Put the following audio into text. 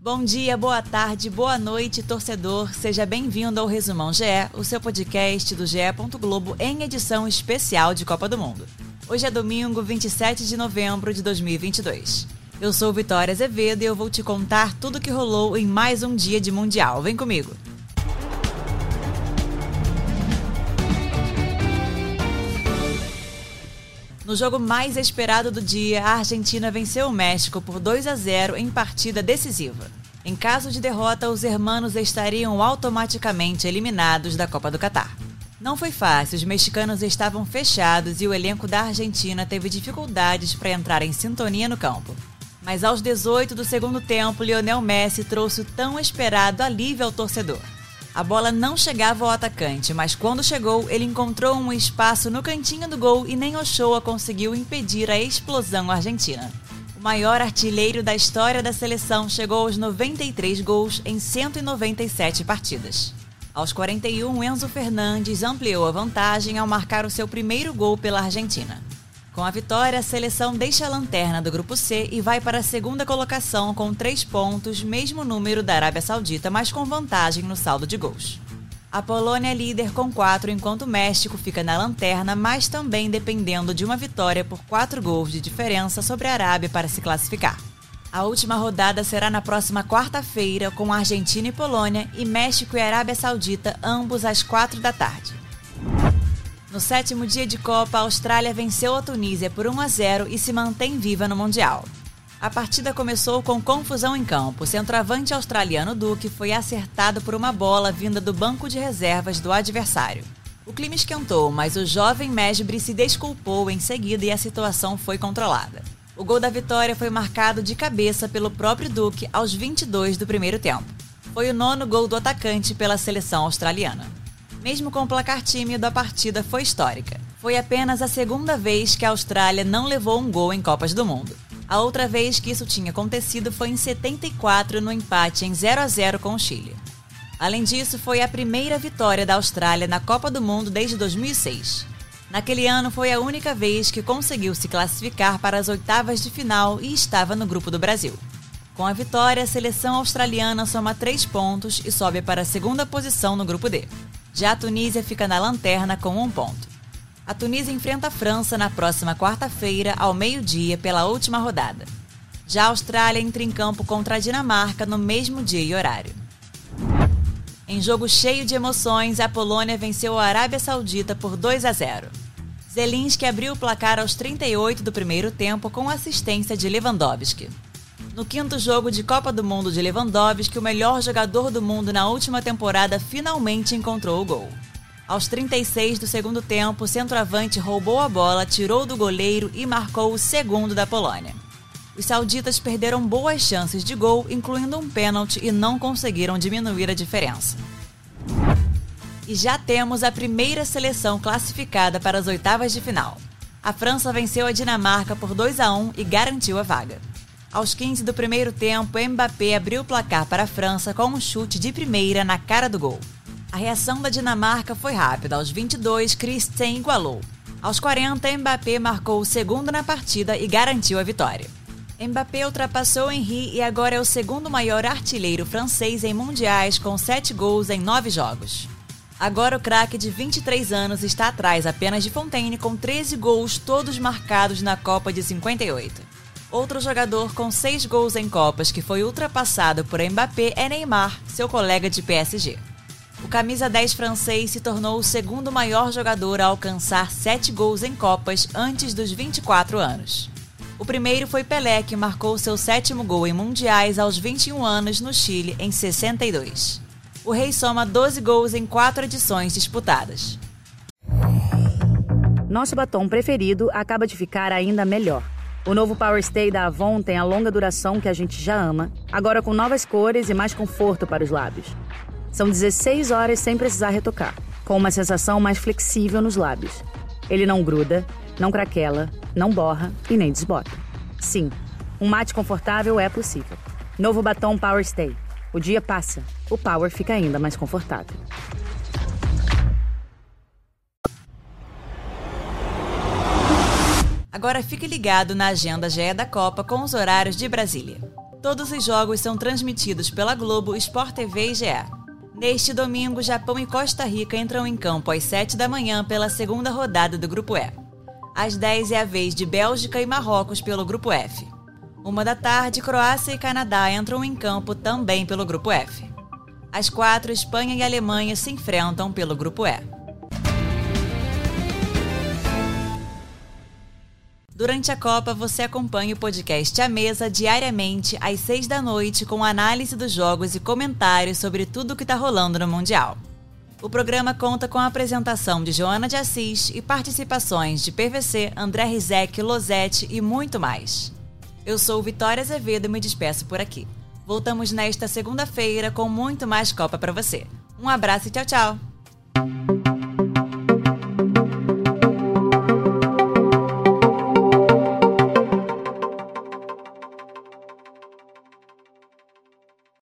Bom dia, boa tarde, boa noite, torcedor. Seja bem-vindo ao Resumão GE, o seu podcast do GE. Globo em edição especial de Copa do Mundo. Hoje é domingo, 27 de novembro de 2022. Eu sou Vitória Azevedo e eu vou te contar tudo o que rolou em mais um dia de Mundial. Vem comigo! No jogo mais esperado do dia, a Argentina venceu o México por 2-0 em partida decisiva. Em caso de derrota, os hermanos estariam automaticamente eliminados da Copa do Catar. Não foi fácil, os mexicanos estavam fechados e o elenco da Argentina teve dificuldades para entrar em sintonia no campo. Mas aos 18 do segundo tempo, Lionel Messi trouxe o tão esperado alívio ao torcedor. A bola não chegava ao atacante, mas quando chegou, ele encontrou um espaço no cantinho do gol e nem Ochoa conseguiu impedir a explosão argentina. O maior artilheiro da história da seleção chegou aos 93 gols em 197 partidas. Aos 41, Enzo Fernandes ampliou a vantagem ao marcar o seu primeiro gol pela Argentina. Com a vitória, a seleção deixa a lanterna do Grupo C e vai para a segunda colocação com 3 pontos, mesmo número da Arábia Saudita, mas com vantagem no saldo de gols. A Polônia é líder com 4, enquanto o México fica na lanterna, mas também dependendo de uma vitória por 4 gols de diferença sobre a Arábia para se classificar. A última rodada será na próxima quarta-feira, com Argentina e Polônia, e México e Arábia Saudita, ambos às 4 da tarde. No 7º dia de Copa, a Austrália venceu a Tunísia por 1-0 e se mantém viva no Mundial. A partida começou com confusão em campo. O centroavante australiano Duque foi acertado por uma bola vinda do banco de reservas do adversário. O clima esquentou, mas o jovem Mesbri se desculpou em seguida e a situação foi controlada. O gol da vitória foi marcado de cabeça pelo próprio Duque aos 22 do primeiro tempo. Foi o 9º gol do atacante pela seleção australiana. Mesmo com o placar tímido, a partida foi histórica. Foi apenas a segunda vez que a Austrália não levou um gol em Copas do Mundo. A outra vez que isso tinha acontecido foi em 74, no empate em 0-0 com o Chile. Além disso, foi a primeira vitória da Austrália na Copa do Mundo desde 2006. Naquele ano, foi a única vez que conseguiu se classificar para as oitavas de final e estava no grupo do Brasil. Com a vitória, a seleção australiana soma 3 pontos e sobe para a segunda posição no grupo D. Já a Tunísia fica na lanterna com 1 ponto. A Tunísia enfrenta a França na próxima quarta-feira, ao meio-dia, pela última rodada. Já a Austrália entra em campo contra a Dinamarca no mesmo dia e horário. Em jogo cheio de emoções, a Polônia venceu a Arábia Saudita por 2-0. Zelinski abriu o placar aos 38 do primeiro tempo com assistência de Lewandowski. No 5º jogo de Copa do Mundo de Lewandowski, o melhor jogador do mundo na última temporada finalmente encontrou o gol. Aos 36 do segundo tempo, o centroavante roubou a bola, tirou do goleiro e marcou o segundo da Polônia. Os sauditas perderam boas chances de gol, incluindo um pênalti, e não conseguiram diminuir a diferença. E já temos a primeira seleção classificada para as oitavas de final. A França venceu a Dinamarca por 2-1 e garantiu a vaga. Aos 15 do primeiro tempo, Mbappé abriu o placar para a França com um chute de primeira na cara do gol. A reação da Dinamarca foi rápida. Aos 22, Christensen igualou. Aos 40, Mbappé marcou o segundo na partida e garantiu a vitória. Mbappé ultrapassou Henry e agora é o segundo maior artilheiro francês em mundiais, com 7 gols em 9 jogos. Agora o craque de 23 anos está atrás apenas de Fontaine, com 13 gols, todos marcados na Copa de 58. Outro jogador com 6 gols em Copas que foi ultrapassado por Mbappé é Neymar, seu colega de PSG. O camisa 10 francês se tornou o segundo maior jogador a alcançar 7 gols em Copas antes dos 24 anos. O primeiro foi Pelé, que marcou seu 7º gol em mundiais aos 21 anos no Chile, em 62. O rei soma 12 gols em 4 edições disputadas. Nosso batom preferido acaba de ficar ainda melhor. O novo Power Stay da Avon tem a longa duração que a gente já ama, agora com novas cores e mais conforto para os lábios. São 16 horas sem precisar retocar, com uma sensação mais flexível nos lábios. Ele não gruda, não craquela, não borra e nem desbota. Sim, um mate confortável é possível. Novo batom Power Stay. O dia passa, o Power fica ainda mais confortável. Agora fique ligado na agenda GE da Copa com os horários de Brasília. Todos os jogos são transmitidos pela Globo, Sport TV e GE. Neste domingo, Japão e Costa Rica entram em campo às 7 da manhã pela segunda rodada do Grupo E. Às 10 é a vez de Bélgica e Marrocos pelo Grupo F. 1 da tarde, Croácia e Canadá entram em campo também pelo Grupo F. Às 4, Espanha e Alemanha se enfrentam pelo Grupo E. Durante a Copa, você acompanha o podcast A Mesa diariamente às 6 da noite com análise dos jogos e comentários sobre tudo o que está rolando no Mundial. O programa conta com a apresentação de Joana de Assis e participações de PVC, André Rizek, Losetti e muito mais. Eu sou Vitória Azevedo e me despeço por aqui. Voltamos nesta segunda-feira com muito mais Copa para você. Um abraço e tchau, tchau!